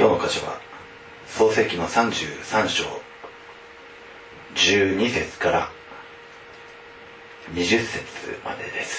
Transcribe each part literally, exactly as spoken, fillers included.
今日の箇所は創世記のさんじゅうさん章じゅうに節からにじゅっ節までです。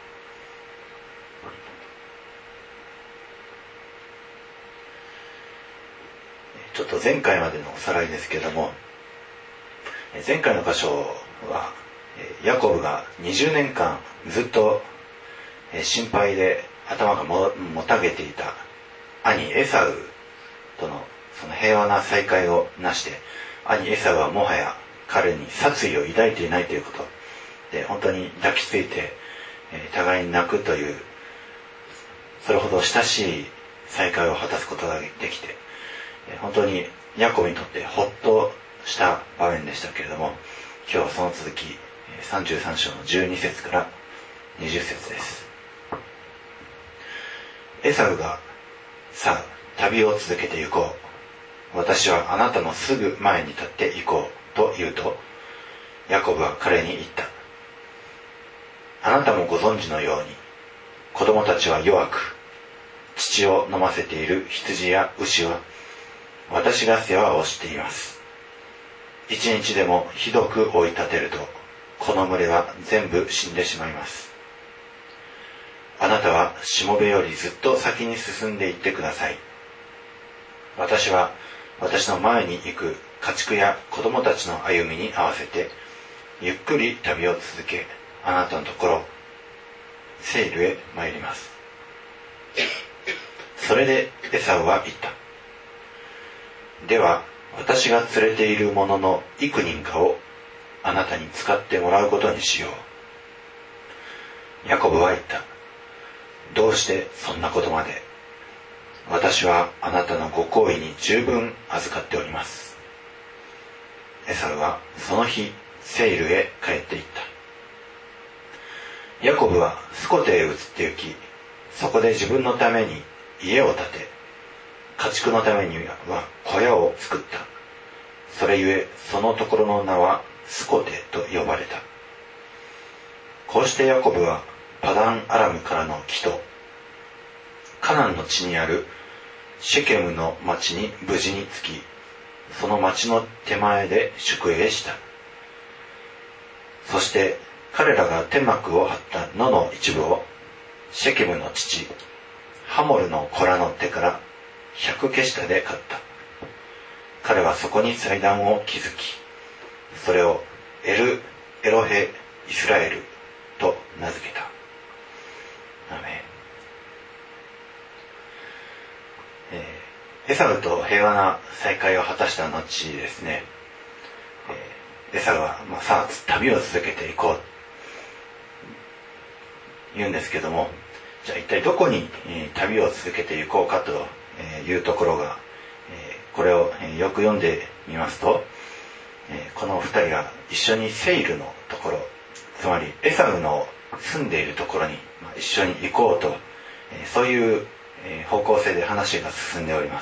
ちょっと前回までのおさらいですけれども、前回の箇所はヤコブがにじゅうねんかんずっと心配で頭がもたげていた兄エサウとのその平和な再会をなして、兄エサウはもはや彼に殺意を抱いていないということで、本当に抱きついて互いに泣くという、それほど親しい再会を果たすことができて、本当にヤコブにとってほっとした場面でしたけれども、今日はその続きさんじゅうさん章のじゅうに節からにじゅっ節です。エサウが、さあ旅を続けて行こう、私はあなたのすぐ前に立って行こうと言うと、ヤコブは彼に言った。あなたもご存知のように、子供たちは弱く、乳を飲ませている羊や牛は私が世話をしています。一日でもひどく追い立てると、この群れは全部死んでしまいます。あなたはしもべよりずっと先に進んでいってください。私は私の前に行く家畜や子供たちの歩みに合わせてゆっくり旅を続け、あなたのところセイルへ参ります。それでエサウは言った。では私が連れているものの幾人かをあなたに使ってもらうことにしよう。ヤコブは言った。どうしてそんなことまで。私はあなたのご厚意に十分預かっております。エサウはその日セイルへ帰っていった。ヤコブはスコテへ移って行き、そこで自分のために家を建て、家畜のためには小屋を作った。それゆえそのところの名はスコテと呼ばれた。こうしてヤコブはパダンアラムからの帰途、カナンの地にあるシェケムの町に無事に着き、その町の手前で宿営した。そして彼らが天幕を張った野の一部をシェケムの父ハモルの子らの手から百ケシタで買った。彼はそこに祭壇を築き、それをエル・エロヘ・イスラエルと名付けた。アメン。えー、エサウと平和な再会を果たした後ですね、えー、エサウは、まあ、さあ旅を続けていこうと言うんですけども、じゃあ一体どこに、えー、旅を続けていこうかというところが、えー、これをよく読んでみますと、えー、この二人が一緒にセイルのところ、つまりエサウの住んでいるところに、まあ、一緒に行こうと、えー、そういう方向性で話が進んでおります。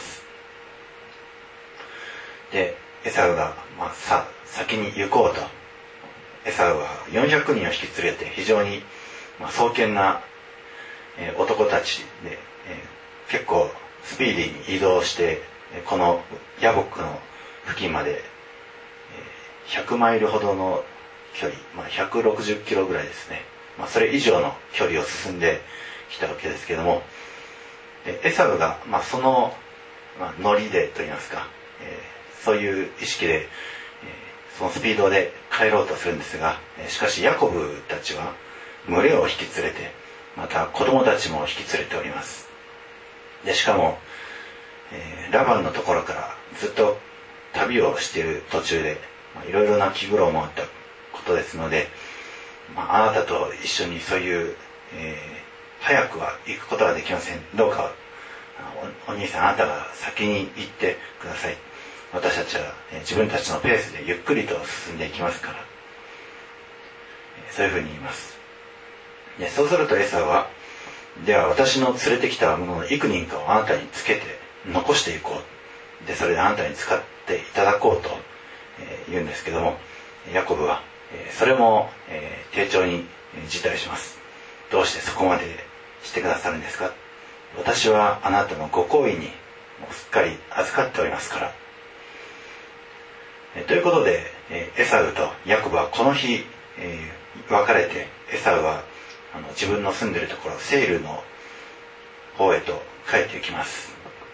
で、エサウが、まあ、さ先に行こうと。エサウはよんひゃくにんを引き連れて非常に、まあ、壮健な、えー、男たちで、えー、結構スピーディーに移動して、このヤボックの付近まで、えー、ひゃくマイルほどの距離、まあ、ひゃくろくじゅっキロぐらいですね。まあ、それ以上の距離を進んできたわけですけども、エサウが、まあ、その、まあ、ノリでといいますか、えー、そういう意識で、えー、そのスピードで帰ろうとするんですが、しかしヤコブたちは群れを引き連れて、また子供たちも引き連れております。でしかも、えー、ラバンのところからずっと旅をしている途中で、まあ、いろいろな気苦労もあったことですので、まあ、あなたと一緒にそういう、えー早くは行くことはできません。どうか お, お兄さんあなたが先に行ってください。私たちは自分たちのペースでゆっくりと進んでいきますから、そういうふうに言います。でそうするとエサウは、では私の連れてきたものの幾人かをあなたにつけて残していこう。でそれであなたに使っていただこうと、えー、言うんですけども、ヤコブは、えー、それも、えー、丁重に辞退します。どうしてそこまでしてくださるんですか。私はあなたのご厚意にもうすっかり預かっておりますから。えということで、えエサウとヤコブはこの日、えー、別れて、エサウはあの自分の住んでいるところセイルの方へと帰っていきます。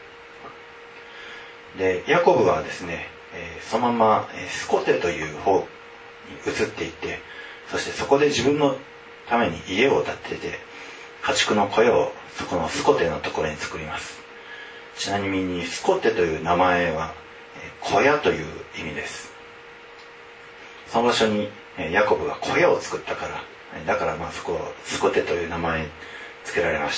でヤコブはですね、えー、そのままスコテという方に移っていって、そしてそこで自分のために家を建てて家畜の小屋をそこのスコテのところに作ります。ちなみにスコテという名前は小屋という意味です。その場所にヤコブが小屋を作ったから、だからまあそこをスコテという名前付けられました。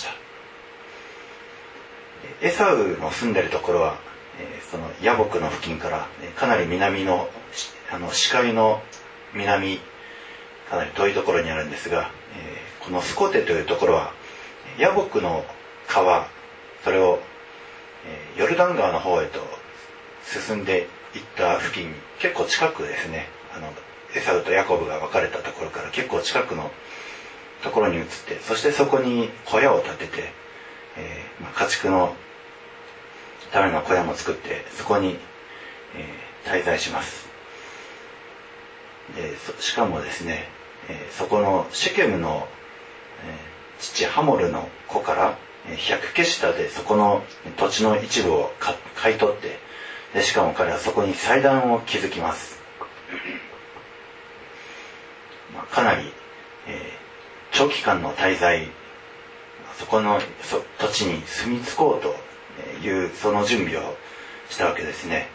エサウの住んでいるところはそのヤボクの付近からかなり南のあの視界の南かなり遠いところにあるんですが、このスコテというところはヤボクの川、それをヨルダン川の方へと進んでいった付近に結構近くですね、あのエサウとヤコブが別れたところから結構近くのところに移って、そしてそこに小屋を建てて、えーまあ、家畜のための小屋も作ってそこに、えー、滞在します。でしかもですね、えー、そこのシェケムの、えー、父ハモルの子から百ケシタでそこの土地の一部を買い取って、でしかも彼はそこに祭壇を築きます。まあ、かなり、えー、長期間の滞在、そこのそ土地に住み着こうというその準備をしたわけですね。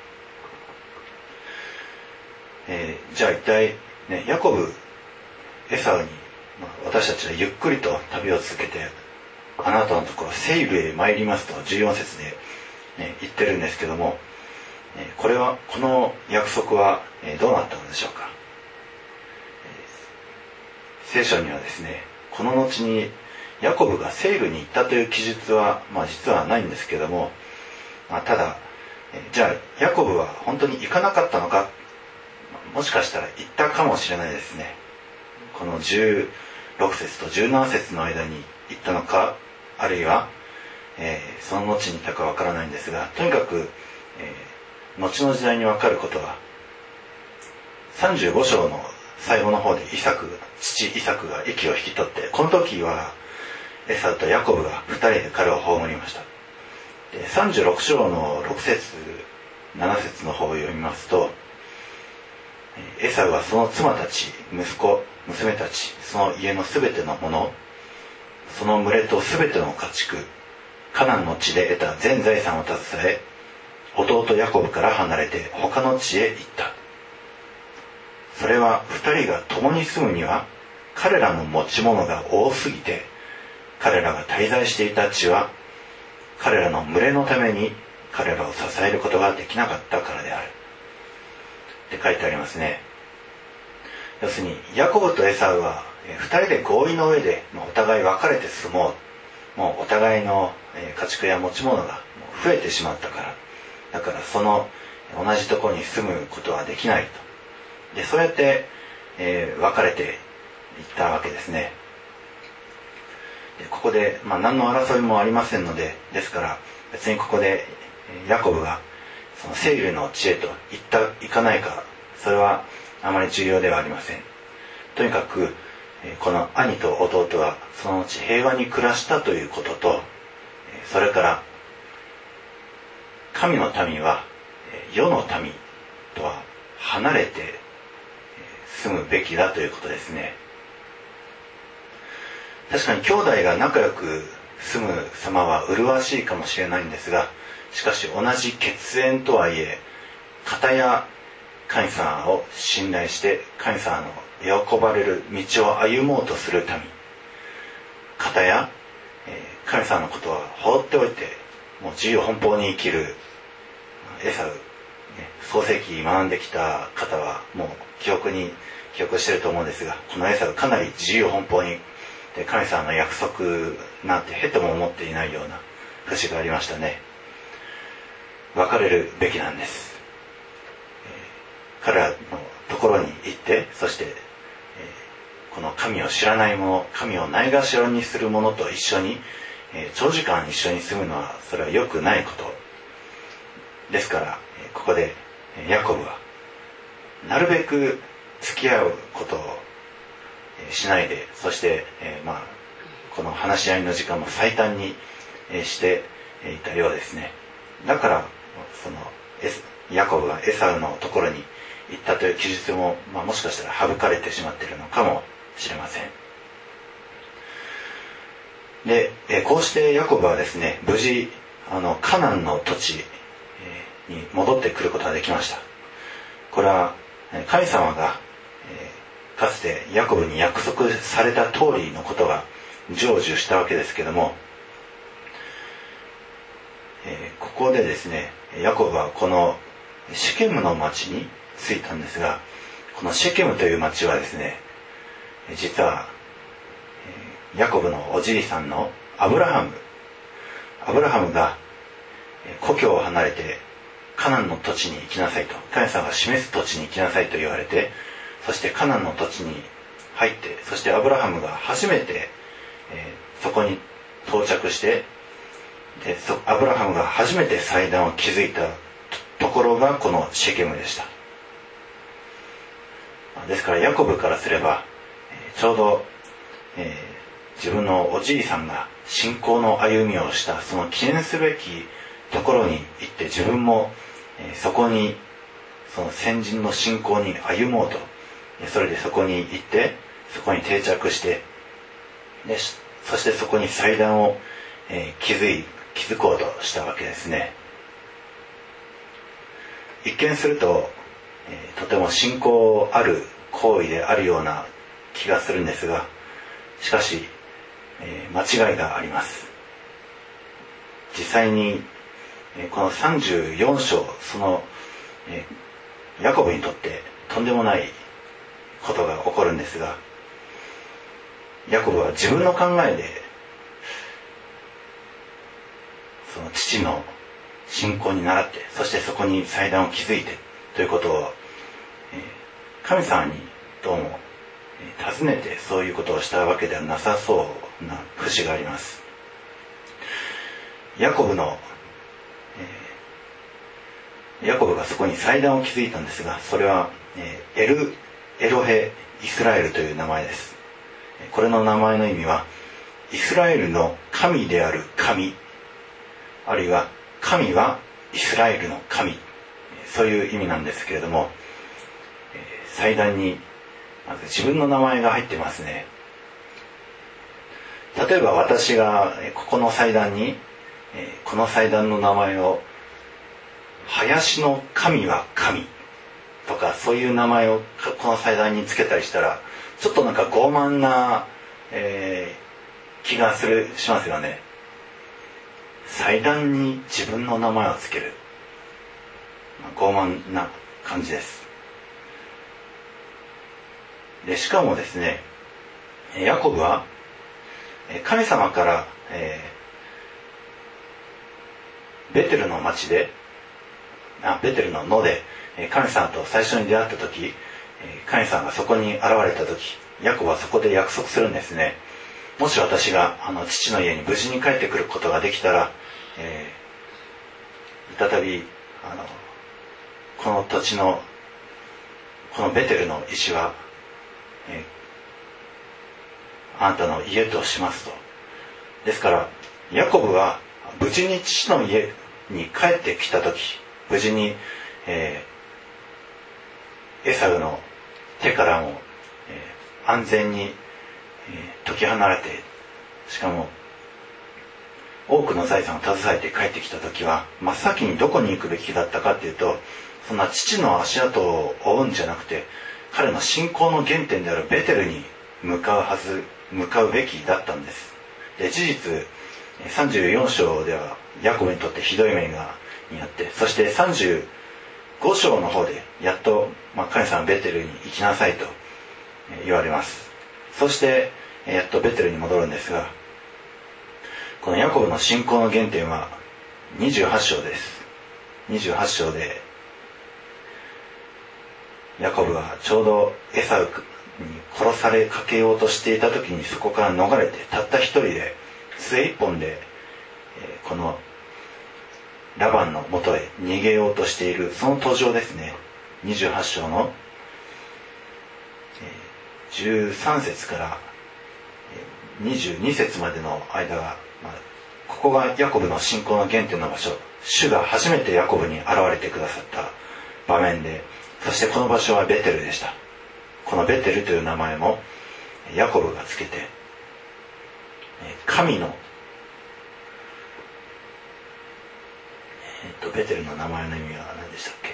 えー、じゃあ一体、ね、ヤコブ、エサウに、まあ、私たちはゆっくりと旅を続けて、あなたのところセイルへ参りますとじゅうよん節で、ね、言ってるんですけども、これはこの約束はどうなったのでしょうか。聖書にはですね、この後にヤコブがセイルに行ったという記述は、まあ、実はないんですけども、まあ、ただじゃあヤコブは本当に行かなかったのか、もしかしたら行ったかもしれないですね。このじゅうろく節とじゅうなな節の間に行ったのか、あるいは、えー、その後に行ったかわからないんですが、とにかく、えー、後の時代にわかることはさんじゅうご章の最後の方でイサク父イサクが息を引き取って、この時はエサウとヤコブがふたりで彼を葬りました。でさんじゅうろく章のろく節なな節の方を読みますと、エサウはその妻たち、息子、娘たち、その家のすべてのもの、その群れとすべての家畜、カナンの地で得た全財産を携え、弟ヤコブから離れて他の地へ行った。それは二人が共に住むには彼らの持ち物が多すぎて、彼らが滞在していた地は彼らの群れのために彼らを支えることができなかったからであるって書いてありますね。要するにヤコブとエサウは二人で合意の上でお互い別れて住もう、もうお互いの家畜や持ち物が増えてしまったから、だからその同じところに住むことはできないと。でそうやって、えー、別れていったわけですね。でここで、まあ、何の争いもありませんので、ですから別にここでヤコブがそのセイルの地へと行った行かないか、それはあまり重要ではありません。とにかくこの兄と弟はその後平和に暮らしたということと、それから神の民は世の民とは離れて住むべきだということですね。確かに兄弟が仲良く住む様は麗しいかもしれないんですが、しかし同じ血縁とはいえ、片や神様を信頼して神様の喜ばれる道を歩もうとする民、片や、えー、神様のことは放っておいてもう自由奔放に生きるエサウ、ね、創世記学んできた方はもう記憶に記憶してると思うんですが、このエサウかなり自由奔放にで神様の約束なんてへとも思っていないような節がありましたね。別れるべきなんです。えー、彼らのところに行って、そして、えー、この神を知らない者、神をないがしろにする者と一緒に、えー、長時間一緒に住むのはそれは良くないこと。 ですからここでヤコブはなるべく付き合うことをしないで、そして、えー、まあこの話し合いの時間も最短にしていたようですね。だからそのヤコブがエサウのところに行ったという記述も、まあ、もしかしたら省かれてしまっているのかもしれません。で、えー、こうしてヤコブはですね、無事あのカナンの土地に戻ってくることができました。これは神様が、えー、かつてヤコブに約束された通りのことが成就したわけですけども、えー、ここでですね、ヤコブはこのシェケムの町に着いたんですが、このシェケムという町はですね、実は、えー、ヤコブのおじいさんのアブラハムアブラハムが故郷を離れてカナンの土地に行きなさいと、神様が示す土地に行きなさいと言われて、そしてカナンの土地に入って、そしてアブラハムが初めて、えー、そこに到着して、でそアブラハムが初めて祭壇を築いたところがこのシェケムでした。ですからヤコブからすれば、えー、ちょうど、えー、自分のおじいさんが信仰の歩みをしたその記念すべきところに行って、自分も、えー、そこにその先人の信仰に歩もうと、それでそこに行ってそこに定着して、でそしてそこに祭壇を、えー、築い築こうとしたわけですね。一見すると、えー、とても信仰ある行為であるような気がするんですが、しかし、えー、間違いがあります。実際に、えー、このさんじゅうよん章、その、えー、ヤコブにとってとんでもないことが起こるんですが、ヤコブは自分の考えでその父の信仰に倣って、そしてそこに祭壇を築いてということを、えー、神様にどうも、えー、尋ねてそういうことをしたわけではなさそうな節があります。ヤコブの、えー、ヤコブがそこに祭壇を築いたんですが、それは、えー、エルエロヘイスラエルという名前です。これの名前の意味はイスラエルの神である神、あるいは神はイスラエルの神、そういう意味なんですけれども、祭壇にまず自分の名前が入ってますね。例えば私がここの祭壇にこの祭壇の名前を林の神は神とか、そういう名前をこの祭壇につけたりしたら、ちょっとなんか傲慢な、えー、気がするしますよね。祭壇に自分の名前をつける、まあ、傲慢な感じです。でしかもですね、ヤコブは神様から、えー、ベテルの町であベテルの野で神様と最初に出会った時、神様がそこに現れた時、ヤコブはそこで約束するんですね。もし私があの父の家に無事に帰ってくることができたら、えー、再びあのこの土地のこのベテルの石は、えー、あなたの家としますと。ですからヤコブは無事に父の家に帰ってきた時、無事に、えー、エサウの手からも、えー、安全に、えー、解き放れて、しかも多くの財産を携えて帰ってきた時は、真っ先にどこに行くべきだったかっていうと、そんな父の足跡を追うんじゃなくて、彼の信仰の原点であるベテルに向かうはず向かうべきだったんです。で事実さんじゅうよん章ではヤコブにとってひどい目がにあって、そしてさんじゅうご章の方でやっと、まあ、神様ベテルに行きなさいと言われます。そしてやっとベテルに戻るんですが、このヤコブの信仰の原点はにじゅうはち章です。にじゅうはち章でヤコブはちょうどエサウに殺されかけようとしていた時に、そこから逃れてたった一人で杖一本でこのラバンのもとへ逃げようとしているその途上ですね。にじゅうはち章のじゅうさん節からにじゅうに節までの間が、まあ、ここがヤコブの信仰の原点の場所、主が初めてヤコブに現れてくださった場面で、そしてこの場所はベテルでした。このベテルという名前もヤコブがつけて、神の、えっとベテルの名前の意味は何でしたっけ？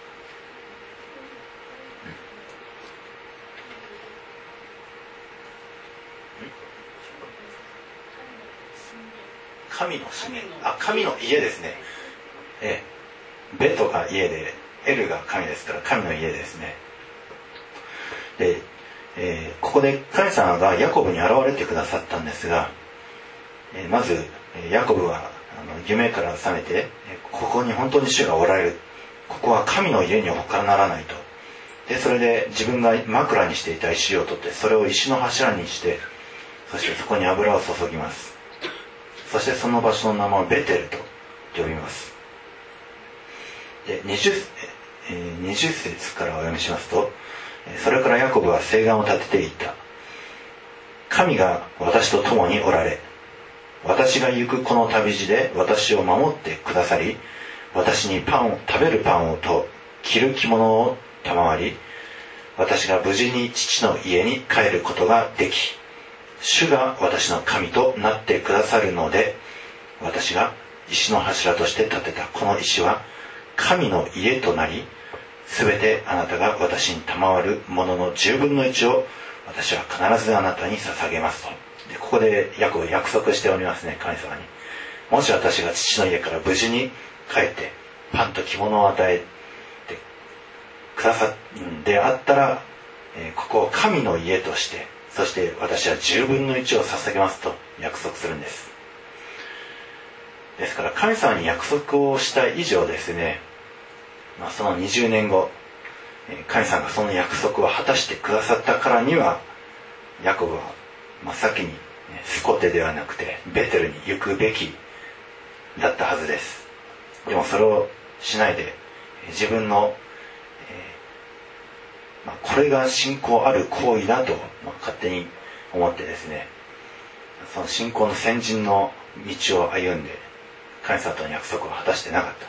神の神殿、あ、神の家ですね。ええ、ベトが家で、エルが神ですから神の家ですね。で、えー、ここで神様がヤコブに現れてくださったんですが、えー、まずヤコブはあの夢から覚めて、ここに本当に主がおられる、ここは神の家に他ならないと。で、それで自分が枕にしていた石を取ってそれを石の柱にして、そしてそこに油を注ぎます。そしてその場所の名前をベテルと呼びます。で 20, にじゅっ節からお読みしますと、それからヤコブは誓願を立てていった。神が私と共におられ、私が行くこの旅路で私を守ってくださり、私にパンを食べるパンをと着る着物を賜り、私が無事に父の家に帰ることができ、主が私の神となってくださるので、私が石の柱として建てたこの石は神の家となり、すべてあなたが私に賜るもののじゅうぶんのいちを私は必ずあなたに捧げますと。で、ここでヤコブ約束しておりますね、神様に。もし私が父の家から無事に帰ってパンと着物を与えてくださんであったら、えー、ここを神の家として、そして私はじゅうぶんのいちを捧げますと約束するんです。ですから神様に約束をした以上ですね、まあ、そのにじゅうねんご、神様がその約束を果たしてくださったからには、ヤコブは真っ先にスコテではなくてベテルに行くべきだったはずです。でもそれをしないで自分の、えーまあ、これが信仰ある行為だと、まあ、勝手に思ってですね、その信仰の先人の道を歩んで神様との約束を果たしてなかった。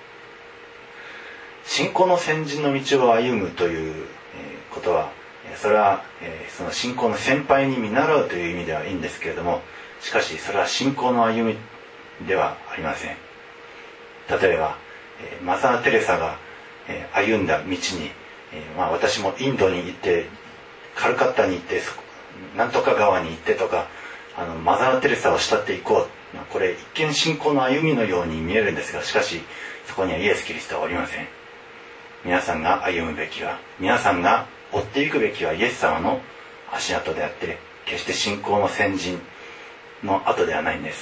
信仰の先人の道を歩むということは、それはその信仰の先輩に見習うという意味ではいいんですけれども、しかしそれは信仰の歩みではありません。例えばマザー・テレサが歩んだ道に、まあ、私もインドに行ってカルカッタに行ってなんとか川に行ってとか、あのマザー・テレサを慕っていこう、これ一見信仰の歩みのように見えるんですが、しかしそこにはイエス・キリストはおりません。皆さんが歩むべきは、皆さんが追っていくべきはイエス様の足跡であって、決して信仰の先人の跡ではないんです。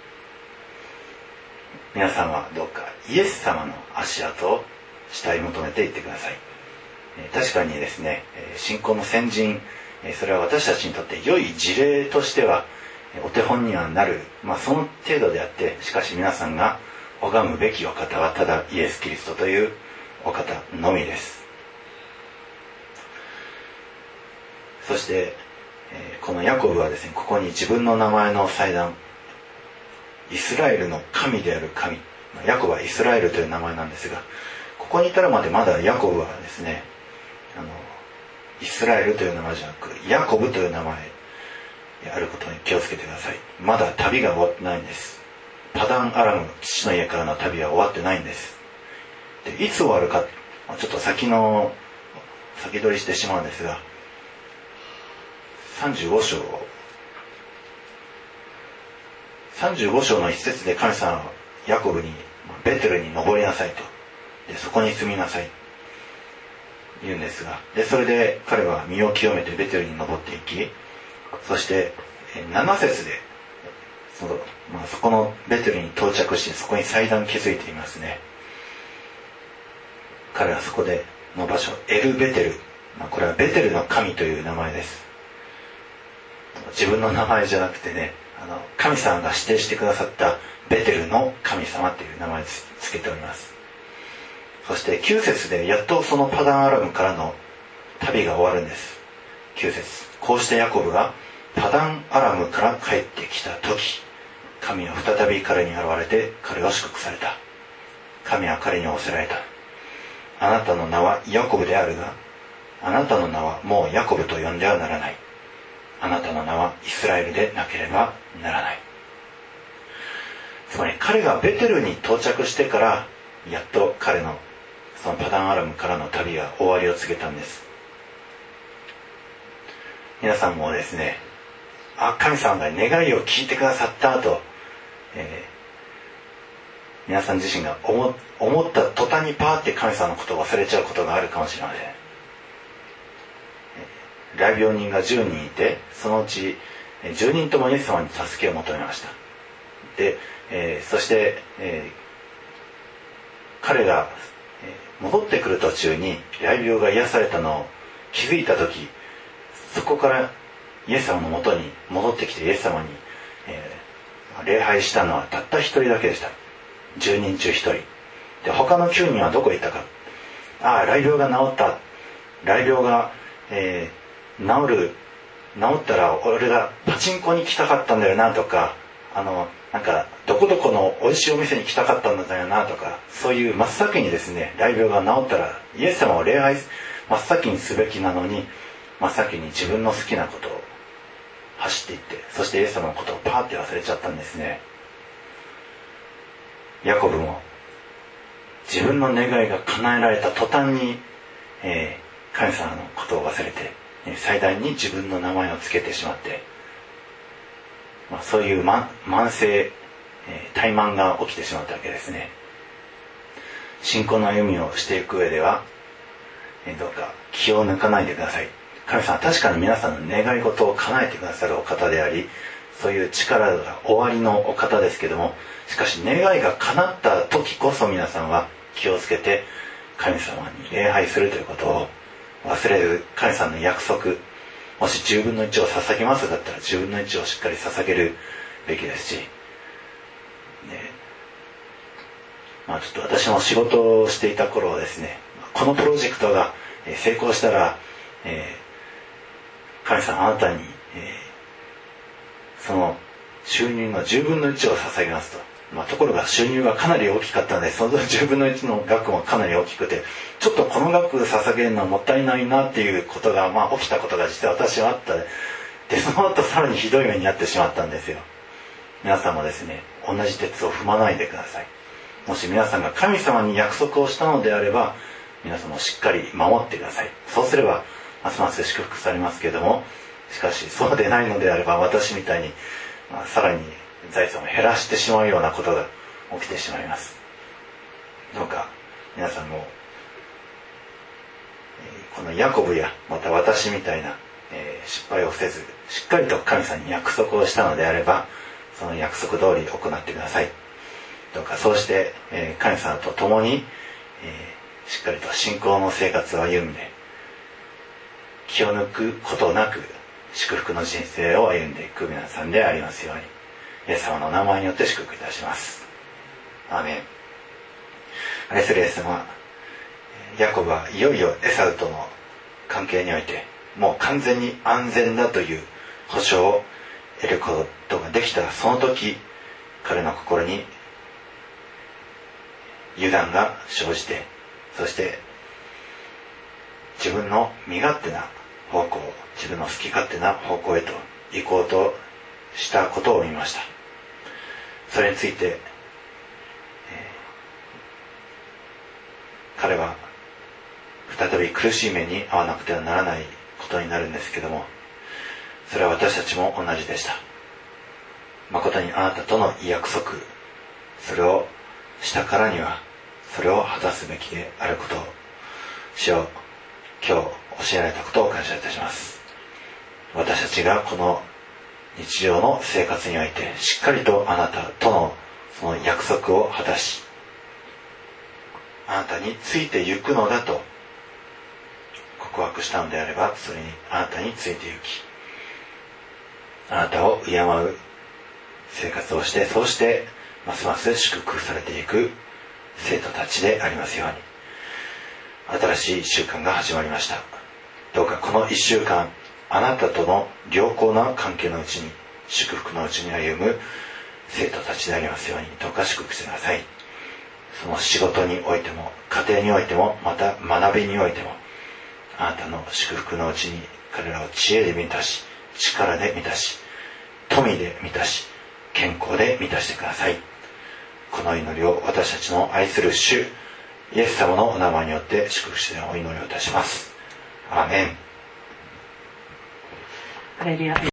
皆さんはどうかイエス様の足跡を慕い求めていってください。確かにですね、信仰の先人、それは私たちにとって良い事例としてはお手本にはなる、まあその程度であって、しかし皆さんが拝むべきお方はただイエス・キリストというお方のみです。そして、えー、このヤコブはですね、ここに自分の名前の祭壇、イスラエルの神である神、ヤコブはイスラエルという名前なんですが、ここに至るまでまだヤコブはですね、あのイスラエルという名前じゃなくヤコブという名前であることに気をつけてください。まだ旅が終わってないんです。パダンアラム、父の家からの旅は終わってないんです。で、いつ終わるか、ちょっと先の先取りしてしまうんですが、さんじゅうご章さんじゅうご章の一節で神様はヤコブにベテルに登りなさいと、でそこに住みなさい言うんですが、でそれで彼は身を清めてベテルに登っていき、そしてなな節でその、まあ、そこのベテルに到着して、そこに祭壇築いていますね。彼はそこでの場所、エルベテル、まあ、これはベテルの神という名前です。自分の名前じゃなくてね、 あの神様が指定してくださったベテルの神様という名前をつけております。そしてきゅう節でやっとそのパダンアラムからの旅が終わるんです。きゅう節、こうしてヤコブがパダンアラムから帰ってきた時、神は再び彼に現れて彼を祝福された。神は彼に仰せられた。あなたの名はヤコブであるが、あなたの名はもうヤコブと呼んではならない。あなたの名はイスラエルでなければならない。つまり彼がベテルに到着してからやっと彼のそのパダンアラムからの旅が終わりを告げたんです。皆さんもですね、あ、神様が願いを聞いてくださったと、えー、皆さん自身が 思, 思った途端にパーって神様のことを忘れちゃうことがあるかもしれません。大病人がじゅうにんいて、そのうちじゅうにんともイエス様に助けを求めました。で、えー、そして、えー、彼が戻ってくる途中に大病が癒されたのを気づいたとき、そこからイエス様のもとに戻ってきてイエス様に、えー、礼拝したのはたった一人だけでした。じゅうにん中一人で、他のきゅうにんはどこへ行ったか。ああ、雷病が治った、雷病が、えー治る治ったら俺がパチンコに来たかったんだよなとか、あのなんかどこどこの美味しいお店に来たかったんだよなとか、そういう真っ先にですね、雷病が治ったらイエス様を礼拝真っ先にすべきなのに、真っ先に自分の好きなことを走っていって、そしてイエス様のことをパーって忘れちゃったんですね。ヤコブも自分の願いが叶えられた途端に、えー、神様のことを忘れて最大に自分の名前をつけてしまって、まあ、そういう慢性、えー、怠慢が起きてしまったわけですね。信仰の歩みをしていく上では、えー、どうか気を抜かないでください。神様は確かに皆さんの願い事を叶えてくださるお方であり、そういう力がおありのお方ですけども、しかし願いが叶った時こそ皆さんは気をつけて神様に礼拝するということを忘れる。神様の約束、もしじゅうぶんのいちを捧げますだったらじゅうぶんのいちをしっかり捧げるべきですし、ね、まあちょっと私も仕事をしていた頃ですね、このプロジェクトが成功したら、えー、神様あなたに、えー、その収入のじゅうぶんのいちを捧げますと。まあ、ところが収入がかなり大きかったので、そのじゅうぶんのいちの額もかなり大きくて、ちょっとこの額捧げるのはもったいないなっていうことが、まあ起きたことが実は私はあったで、その後さらにひどい目に遭ってしまったんですよ。皆さんもですね、同じ鉄を踏まないでください。もし皆さんが神様に約束をしたのであれば、皆さんもしっかり守ってください。そうすればますます祝福されますけれども、しかしそうでないのであれば、私みたいに、まあ、さらに財産を減らしてしまうようなことが起きてしまいます。どうか皆さんもこのヤコブやまた私みたいな失敗をせず、しっかりと神様に約束をしたのであれば、その約束通り行ってください。どうかそうして神様と共にしっかりと信仰の生活を歩んで、気を抜くことなく祝福の人生を歩んでいく皆さんでありますように、イエス様の名前によって祝福いたします。アーメン。愛するイエス様、ヤコブはいよいよエサウとの関係においてもう完全に安全だという保証を得ることができたその時、彼の心に油断が生じて、そして自分の身勝手な方向、自分の好き勝手な方向へと行こうとしたことを見ました。それについて、えー、彼は再び苦しい目に遭わなくてはならないことになるんですけども、それは私たちも同じでした。誠にあなたとの約束、それをしたからにはそれを果たすべきであることを、主よ、今日教えられたことを感謝いたします。私たちがこの日常の生活においてしっかりとあなたとのその約束を果たし、あなたについて行くのだと告白したのであれば、それにあなたについて行き、あなたを敬う生活をして、そうしてますます祝福されていく生徒たちでありますように。新しいいっしゅうかんが始まりました。どうかこのいっしゅうかん、あなたとの良好な関係のうちに、祝福のうちに歩む生徒たちでありますように、どうか祝福してください。その仕事においても、家庭においても、また学びにおいても、あなたの祝福のうちに彼らを知恵で満たし、力で満たし、富で満たし、健康で満たしてください。この祈りを私たちの愛する主イエス様のお名前によって祝福してお祈りをいたします。アーメン。 ハレルヤ。